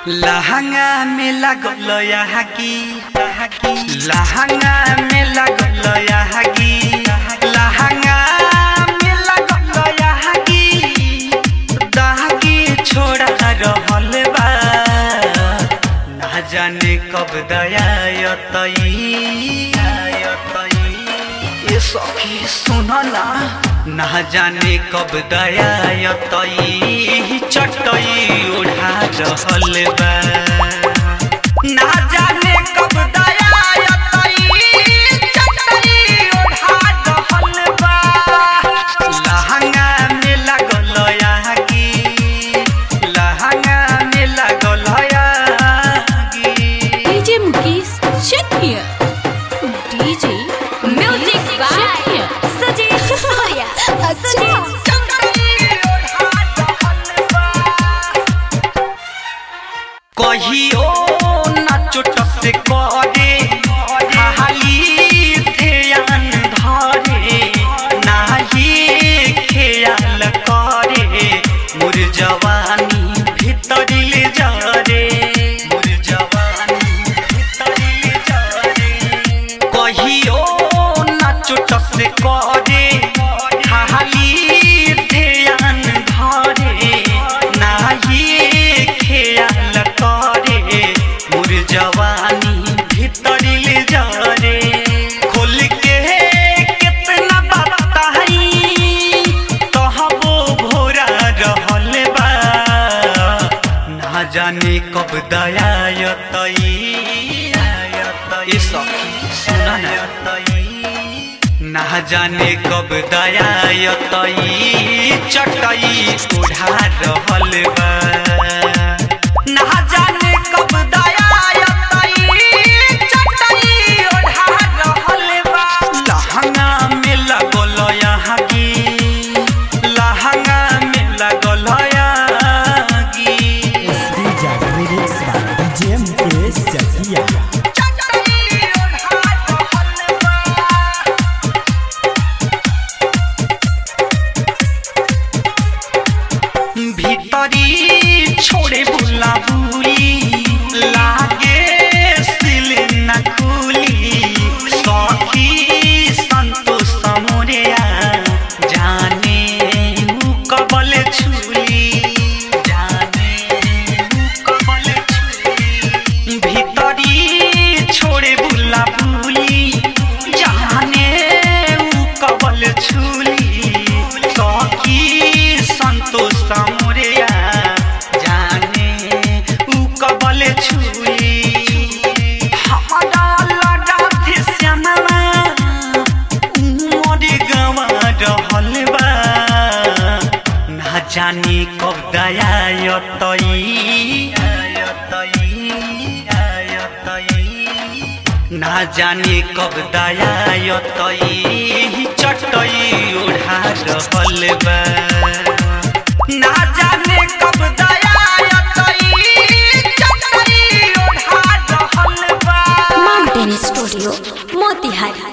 लहंगा में लगल यहाकी लहंगा में लगल यहाकी लहंगा में लगल यहाकी दहकी छोड़ा रहल बा ना जाने कब दया यतई ये सखी सुना ना जाने कब दया यतई चटई उड़ा रहल बा ना जाने कब दया यतई चटई उड़ा रहल बा लहंगा में लगल यहाकी लहंगा में लगल यहाकी DJ Mukesh check here DJ music by Sajid Surya कहियो ना चोट से करे खाली ध्यान धरे नाही ख्याल करे मोर जवानी भीतरिल जरे मोर जवानी भीतरिल जरे कहियो ना चोट से करे खाली ध्यान धरे नाही ख्याल करे मोर जवानी भीतरिल जरे खोल के कितना बताई कहबो भोरा रहल बा ना जाने कब दया यतई सखी सुना ना जाने कब दया यतई चटई उड़ा रहल बा ना जाने कब दया यतई चटई उड़ा रहल बा लहंगा में लगल यहाकी लहंगा में लगल यहाकी DJ Mukesh Chakia भीतरी छोड़े बुला बुली लागे सिल न खुली सखी संतोष मोरिया जाने उ कबल छुली जाने उ कबल छुली भीतरी छोड़े बुला बुली जाने उ कबल छुली सखी संतोष मोरिया जाने उ कबल छुई हमारा लड़ा थे श्यामवा उमर गवा रहल बा ना जाने कब दया यतई ना जाने कब दया यतई चटई उड़ा रहल बा ना जाने कब दया यतई चटई उड़ा रहल बा Mountain Studio Motihari